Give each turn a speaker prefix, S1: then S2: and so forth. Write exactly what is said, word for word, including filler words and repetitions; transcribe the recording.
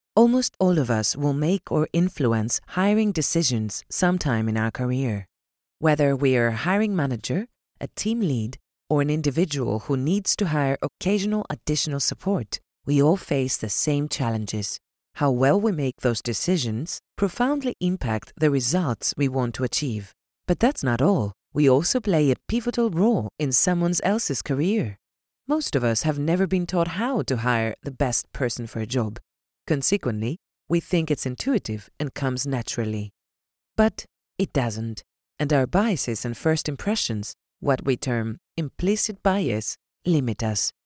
S1: Almost all of us will make or influence hiring decisions sometime in our career. Whether we are a hiring manager, a team lead, or an individual who needs to hire occasional additional support, we all face the same challenges. How well we make those decisions profoundly impact the results we want to achieve. But that's not all. We also play a pivotal role in someone else's career. Most of us have never been taught how to hire the best person for a job. Consequently, we think it's intuitive and comes naturally. But it doesn't, and our biases and first impressions, what we term implicit bias, limit us.